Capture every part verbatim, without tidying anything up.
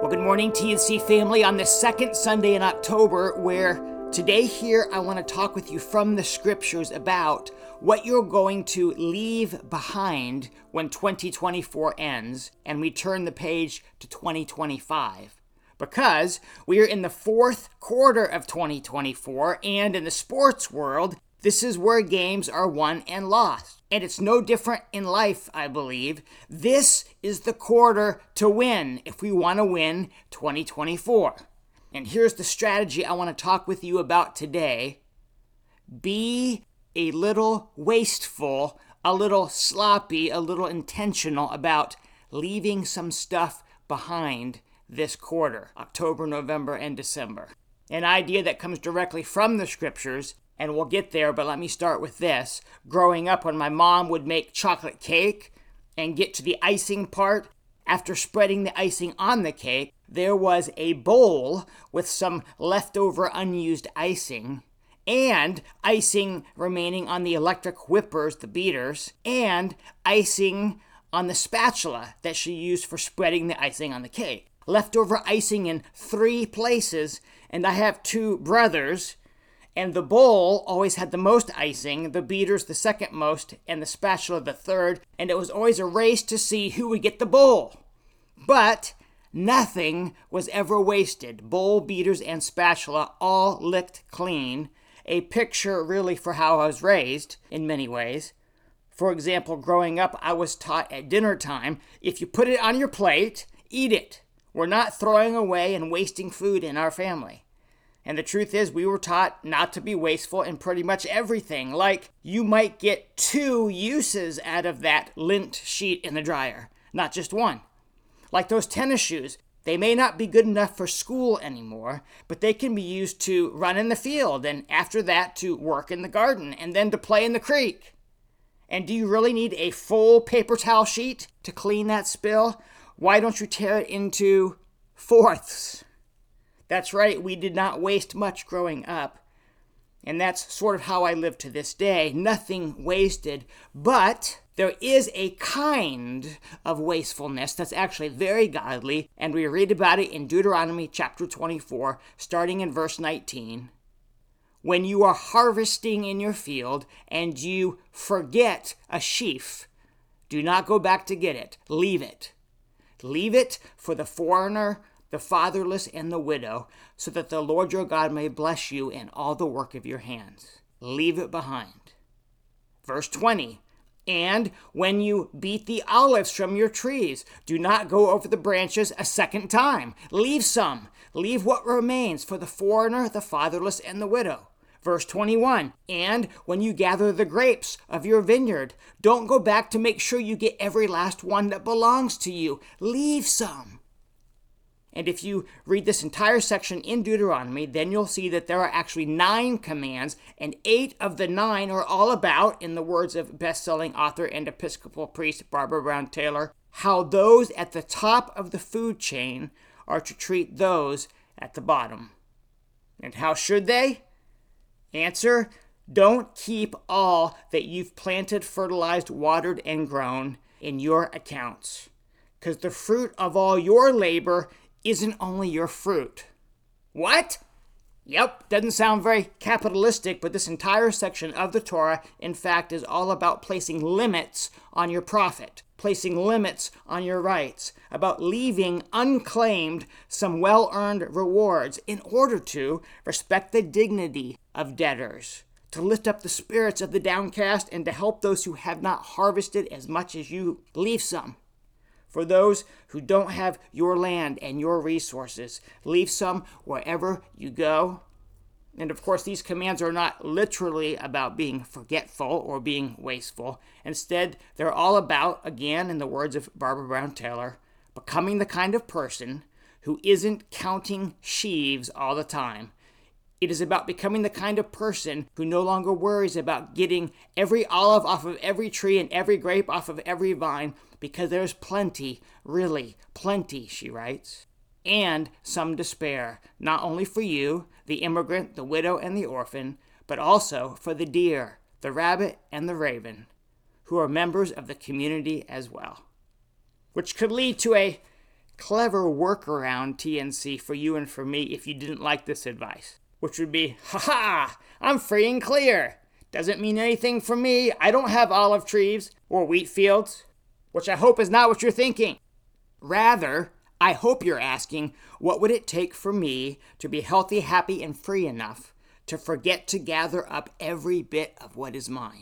Well, good morning, T N C family, on the second Sunday in October, where today here I want to talk with you from the scriptures about what you're going to leave behind when twenty twenty-four ends and we turn the page to twenty twenty-five. Because we are in the fourth quarter of twenty twenty-four, and in the sports world, this is where games are won and lost. And it's no different in life, I believe. This is the quarter to win if we want to win twenty twenty-four. And here's the strategy I want to talk with you about today. Be a little wasteful, a little sloppy, a little intentional about leaving some stuff behind this quarter, October, November, and December. An idea that comes directly from the scriptures, and we'll get there, but let me start with this. Growing up, when my mom would make chocolate cake and get to the icing part, after spreading the icing on the cake, there was a bowl with some leftover unused icing, and icing remaining on the electric whippers, the beaters, and icing on the spatula that she used for spreading the icing on the cake. Leftover icing in three places, and I have two brothers, and the bowl always had the most icing, the beaters the second most, and the spatula the third, and it was always a race to see who would get the bowl. But nothing was ever wasted. Bowl, beaters, and spatula all licked clean. A picture really for how I was raised in many ways. For example, growing up, I was taught at dinner time, if you put it on your plate, eat it. We're not throwing away and wasting food in our family. And the truth is, we were taught not to be wasteful in pretty much everything. Like, you might get two uses out of that lint sheet in the dryer, not just one. Like those tennis shoes. They may not be good enough for school anymore, but they can be used to run in the field, and after that to work in the garden, and then to play in the creek. And do you really need a full paper towel sheet to clean that spill? Why don't you tear it into fourths? That's right, we did not waste much growing up. And that's sort of how I live to this day. Nothing wasted. But there is a kind of wastefulness that's actually very godly, and we read about it in Deuteronomy chapter twenty-four, starting in verse nineteen. When you are harvesting in your field and you forget a sheaf, do not go back to get it. Leave it. Leave it for the foreigner, the fatherless, and the widow, so that the Lord your God may bless you in all the work of your hands. Leave it behind. Verse twenty, and when you beat the olives from your trees, do not go over the branches a second time. Leave some. Leave what remains for the foreigner, the fatherless, and the widow. Verse twenty-one, and when you gather the grapes of your vineyard, don't go back to make sure you get every last one that belongs to you. Leave some. And if you read this entire section in Deuteronomy, then you'll see that there are actually nine commands, and eight of the nine are all about, in the words of best-selling author and Episcopal priest Barbara Brown Taylor, how those at the top of the food chain are to treat those at the bottom. And how should they? Answer, don't keep all that you've planted, fertilized, watered, and grown in your accounts, because the fruit of all your labor isn't only your fruit. What? Yep, doesn't sound very capitalistic, but this entire section of the Torah, in fact, is all about placing limits on your profit, placing limits on your rights, about leaving unclaimed some well-earned rewards in order to respect the dignity of debtors, to lift up the spirits of the downcast, and to help those who have not harvested as much as you. Leave some. For those who don't have your land and your resources, leave some wherever you go. And of course, these commands are not literally about being forgetful or being wasteful. Instead, they're all about, again, in the words of Barbara Brown Taylor, becoming the kind of person who isn't counting sheaves all the time. It is about becoming the kind of person who no longer worries about getting every olive off of every tree and every grape off of every vine, because there's plenty, really plenty, she writes, and some to spare, not only for you, the immigrant, the widow, and the orphan, but also for the deer, the rabbit, and the raven, who are members of the community as well. Which could lead to a clever workaround, T N C, for you and for me if you didn't like this advice, which would be, ha-ha, I'm free and clear. Doesn't mean anything for me. I don't have olive trees or wheat fields, which I hope is not what you're thinking. Rather, I hope you're asking, what would it take for me to be healthy, happy, and free enough to forget to gather up every bit of what is mine?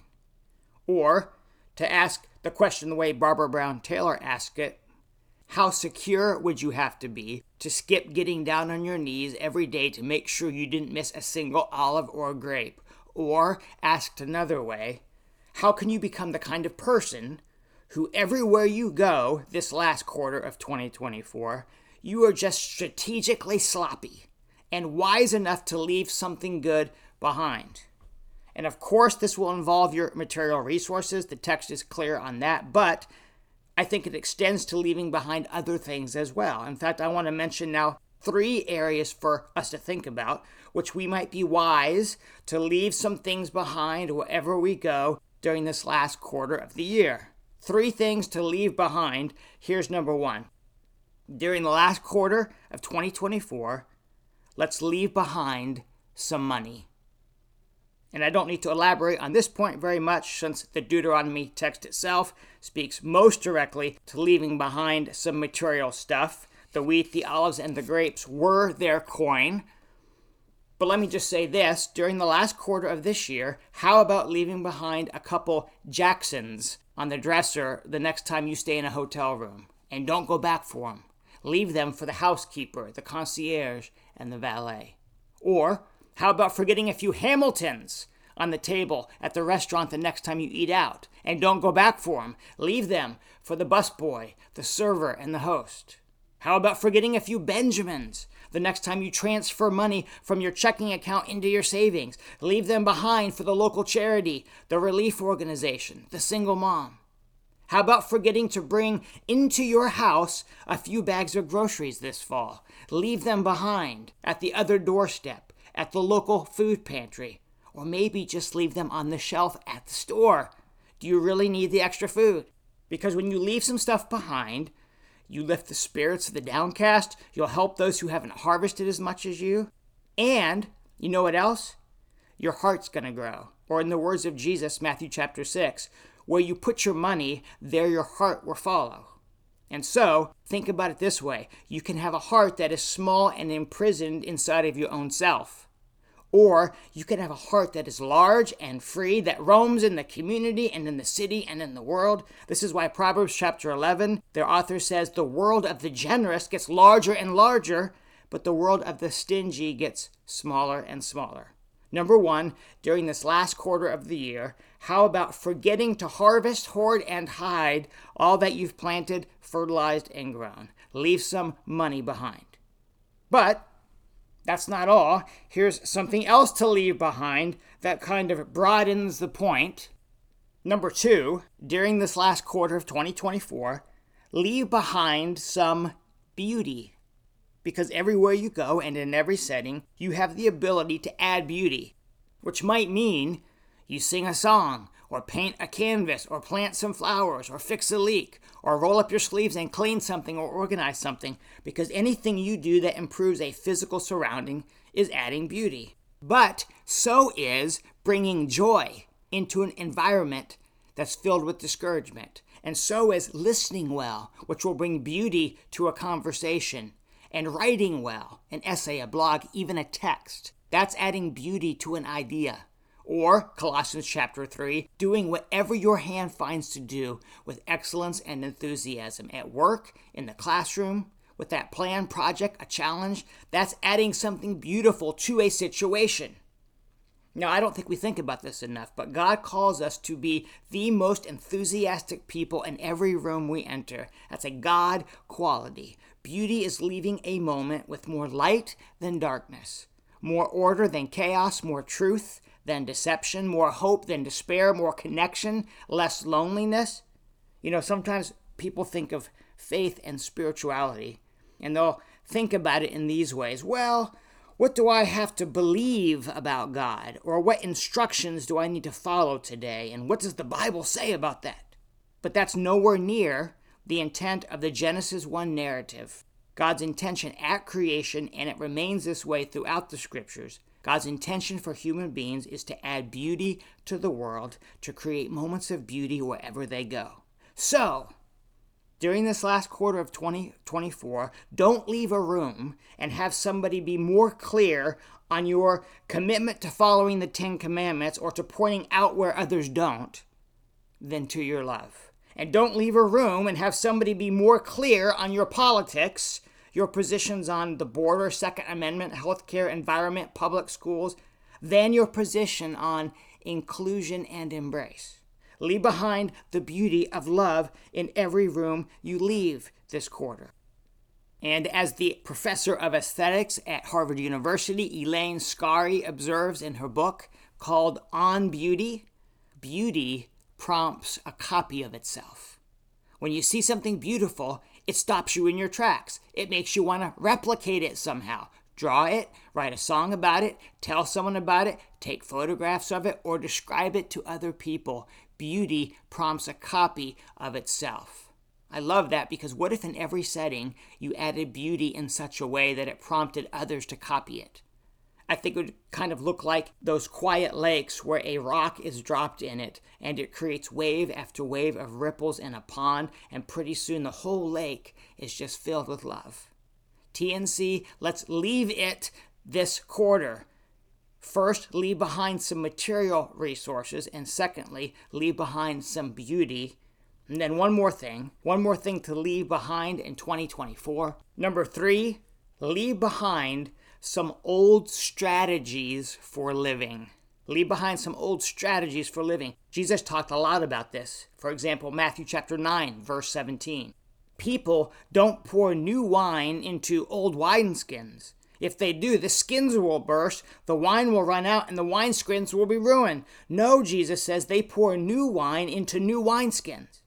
Or, to ask the question the way Barbara Brown Taylor asked it, how secure would you have to be to skip getting down on your knees every day to make sure you didn't miss a single olive or grape? Or, asked another way, how can you become the kind of person who everywhere you go this last quarter of twenty twenty-four, you are just strategically sloppy and wise enough to leave something good behind? And of course, this will involve your material resources. The text is clear on that, but I think it extends to leaving behind other things as well. In fact, I want to mention now three areas for us to think about, which we might be wise to leave some things behind wherever we go during this last quarter of the year. Three things to leave behind. Here's number one. During the last quarter of twenty twenty-four, let's leave behind some money. And I don't need to elaborate on this point very much, since the Deuteronomy text itself speaks most directly to leaving behind some material stuff. The wheat, the olives, and the grapes were their coin. But let me just say this, during the last quarter of this year, how about leaving behind a couple Jacksons on the dresser the next time you stay in a hotel room? And don't go back for them. Leave them for the housekeeper, the concierge, and the valet. Or how about forgetting a few Hamiltons on the table at the restaurant the next time you eat out? And don't go back for them. Leave them for the busboy, the server, and the host. How about forgetting a few Benjamins the next time you transfer money from your checking account into your savings? Leave them behind for the local charity, the relief organization, the single mom. How about forgetting to bring into your house a few bags of groceries this fall? Leave them behind at the other doorstep, at the local food pantry, or maybe just leave them on the shelf at the store. Do you really need the extra food? Because when you leave some stuff behind, you lift the spirits of the downcast, you'll help those who haven't harvested as much as you, and you know what else? Your heart's going to grow. Or in the words of Jesus, Matthew chapter six, where you put your money, there your heart will follow. And so, think about it this way. You can have a heart that is small and imprisoned inside of your own self. Or you can have a heart that is large and free, that roams in the community and in the city and in the world. This is why Proverbs chapter eleven, their author says, the world of the generous gets larger and larger, but the world of the stingy gets smaller and smaller. Number one, during this last quarter of the year, how about forgetting to harvest, hoard, and hide all that you've planted, fertilized, and grown? Leave some money behind. But that's not all. Here's something else to leave behind that kind of broadens the point. Number two, during this last quarter of twenty twenty-four, leave behind some beauty. Because everywhere you go and in every setting, you have the ability to add beauty, which might mean you sing a song, or paint a canvas, or plant some flowers, or fix a leak, or roll up your sleeves and clean something or organize something, because anything you do that improves a physical surrounding is adding beauty. But so is bringing joy into an environment that's filled with discouragement. And so is listening well, which will bring beauty to a conversation, and writing well, an essay, a blog, even a text. That's adding beauty to an idea. Or, Colossians chapter three, doing whatever your hand finds to do with excellence and enthusiasm at work, in the classroom, with that plan, project, a challenge. That's adding something beautiful to a situation. Now, I don't think we think about this enough, but God calls us to be the most enthusiastic people in every room we enter. That's a God quality. Beauty is leaving a moment with more light than darkness, more order than chaos, more truth than deception, more hope than despair, more connection, less loneliness. You know, sometimes people think of faith and spirituality, and they'll think about it in these ways. Well, what do I have to believe about God? Or what instructions do I need to follow today? And what does the Bible say about that? But that's nowhere near the intent of the Genesis one narrative, God's intention at creation, and it remains this way throughout the scriptures. God's intention for human beings is to add beauty to the world, to create moments of beauty wherever they go. So, during this last quarter of twenty twenty-four, don't leave a room and have somebody be more clear on your commitment to following the Ten Commandments or to pointing out where others don't than to your love. And don't leave a room and have somebody be more clear on your politics, your positions on the border, Second Amendment, healthcare, environment, public schools, than your position on inclusion and embrace. Leave behind the beauty of love in every room you leave this quarter. And as the professor of aesthetics at Harvard University, Elaine Scarry, observes in her book called On Beauty, beauty prompts a copy of itself. When you see something beautiful, it stops you in your tracks. It makes you want to replicate it somehow. Draw it, write a song about it, tell someone about it, take photographs of it, or describe it to other people. Beauty prompts a copy of itself. I love that, because what if in every setting you added beauty in such a way that it prompted others to copy it? I think it would kind of look like those quiet lakes where a rock is dropped in it and it creates wave after wave of ripples in a pond, and pretty soon the whole lake is just filled with love. T N C, let's leave it this quarter. First, leave behind some material resources, and secondly, leave behind some beauty. And then one more thing, one more thing to leave behind in twenty twenty-four. Number three, leave behind some old strategies for living. Leave behind some old strategies for living. Jesus talked a lot about this. For example, Matthew chapter nine, verse seventeen. People don't pour new wine into old wineskins. If they do, the skins will burst, the wine will run out, and the wineskins will be ruined. No, Jesus says, they pour new wine into new wineskins.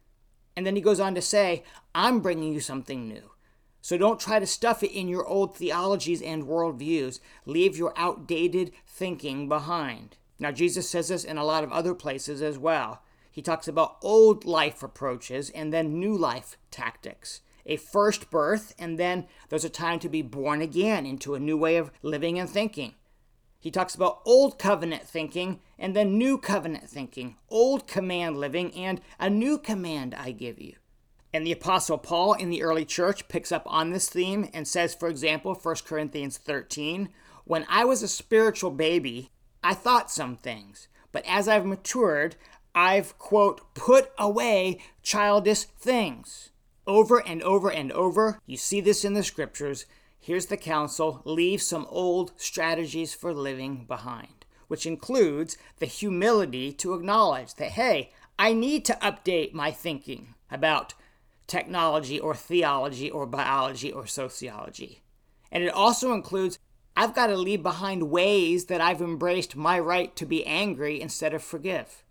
And then he goes on to say, I'm bringing you something new. So don't try to stuff it in your old theologies and worldviews. Leave your outdated thinking behind. Now, Jesus says this in a lot of other places as well. He talks about old life approaches and then new life tactics. A first birth, and then there's a time to be born again into a new way of living and thinking. He talks about old covenant thinking and then new covenant thinking, old command living and a new command I give you. And the Apostle Paul in the early church picks up on this theme and says, for example, First Corinthians thirteen, when I was a spiritual baby, I thought some things, but as I've matured, I've, quote, put away childish things. Over and over and over, you see this in the scriptures. Here's the counsel: leave some old strategies for living behind, which includes the humility to acknowledge that, hey, I need to update my thinking about technology or theology or biology or sociology. And it also includes, I've got to leave behind ways that I've embraced my right to be angry instead of forgive,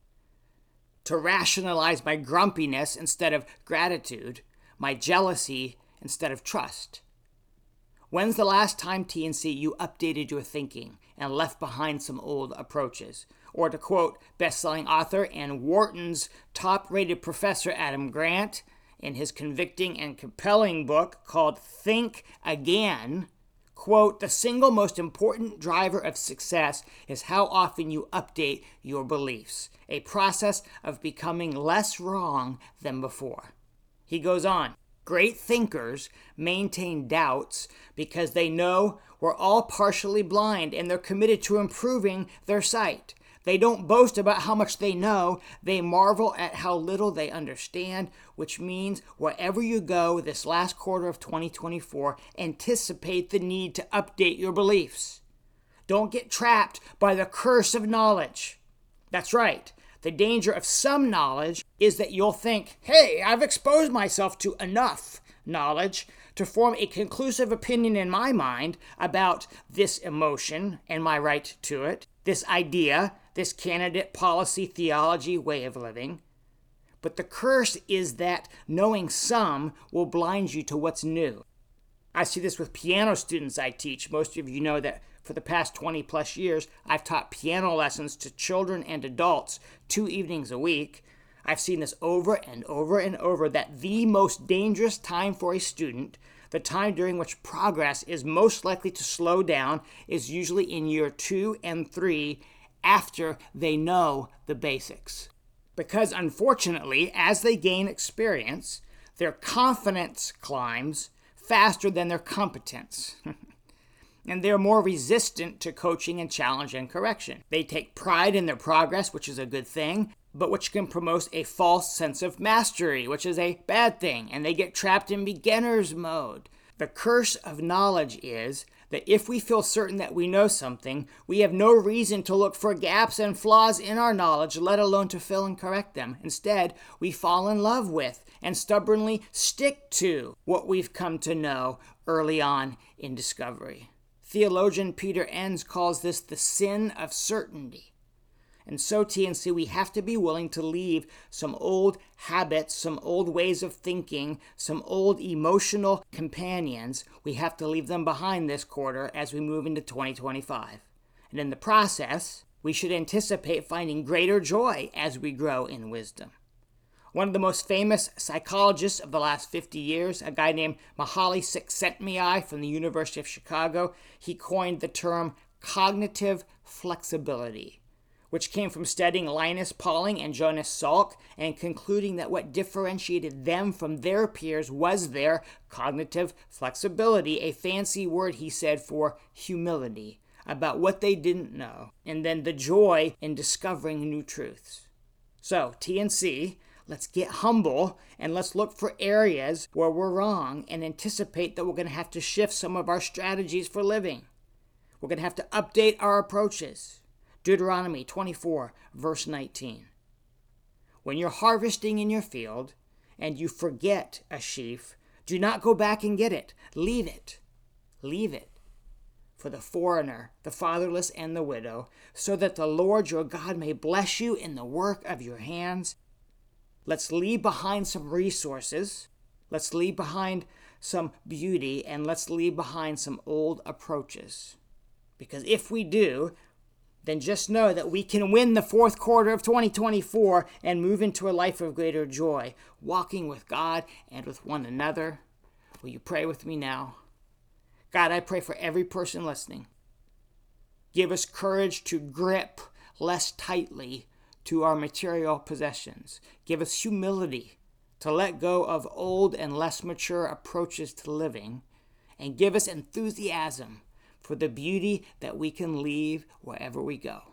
to rationalize my grumpiness instead of gratitude, my jealousy instead of trust. When's the last time, T N C, you updated your thinking and left behind some old approaches? Or to quote best-selling author and Wharton's top-rated professor Adam Grant in his convicting and compelling book called Think Again, quote, the single most important driver of success is how often you update your beliefs, a process of becoming less wrong than before. He goes on, great thinkers maintain doubts because they know we're all partially blind and they're committed to improving their sight. They don't boast about how much they know. They marvel at how little they understand, which means wherever you go this last quarter of twenty twenty-four, anticipate the need to update your beliefs. Don't get trapped by the curse of knowledge. That's right. The danger of some knowledge is that you'll think, hey, I've exposed myself to enough knowledge to form a conclusive opinion in my mind about this emotion and my right to it, this idea, this candidate, policy, theology, way of living. But the curse is that knowing some will blind you to what's new. I see this with piano students I teach. Most of you know that for the past twenty plus years, I've taught piano lessons to children and adults two evenings a week. I've seen this over and over and over that the most dangerous time for a student, the time during which progress is most likely to slow down, is usually in year two and three after they know the basics. Because unfortunately, as they gain experience, their confidence climbs faster than their competence. And they're more resistant to coaching and challenge and correction. They take pride in their progress, which is a good thing, but which can promote a false sense of mastery, which is a bad thing, and they get trapped in beginner's mode. The curse of knowledge is that if we feel certain that we know something, we have no reason to look for gaps and flaws in our knowledge, let alone to fill and correct them. Instead, we fall in love with and stubbornly stick to what we've come to know early on in discovery. Theologian Peter Enns calls this the sin of certainty. And so, T N C, we have to be willing to leave some old habits, some old ways of thinking, some old emotional companions. We have to leave them behind this quarter as we move into twenty twenty-five. And in the process, we should anticipate finding greater joy as we grow in wisdom. One of the most famous psychologists of the last fifty years, a guy named Mihaly Csikszentmihalyi from the University of Chicago, he coined the term cognitive flexibility, which came from studying Linus Pauling and Jonas Salk and concluding that what differentiated them from their peers was their cognitive flexibility, a fancy word, he said, for humility about what they didn't know, and then the joy in discovering new truths. So, T N C, let's get humble and let's look for areas where we're wrong and anticipate that we're going to have to shift some of our strategies for living. We're going to have to update our approaches. Deuteronomy twenty-four, verse nineteen. When you're harvesting in your field and you forget a sheaf, do not go back and get it. Leave it. Leave it for the foreigner, the fatherless, and the widow, so that the Lord your God may bless you in the work of your hands. Let's leave behind some resources. Let's leave behind some beauty, and let's leave behind some old approaches. Because if we do, then just know that we can win the fourth quarter of twenty twenty-four and move into a life of greater joy, walking with God and with one another. Will you pray with me now? God, I pray for every person listening. Give us courage to grip less tightly to our material possessions. Give us humility to let go of old and less mature approaches to living, and give us enthusiasm for the beauty that we can leave wherever we go.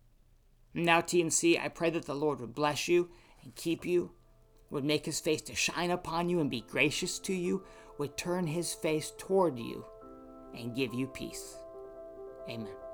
Now, T N C, I pray that the Lord would bless you and keep you, would make his face to shine upon you and be gracious to you, would turn his face toward you and give you peace. Amen.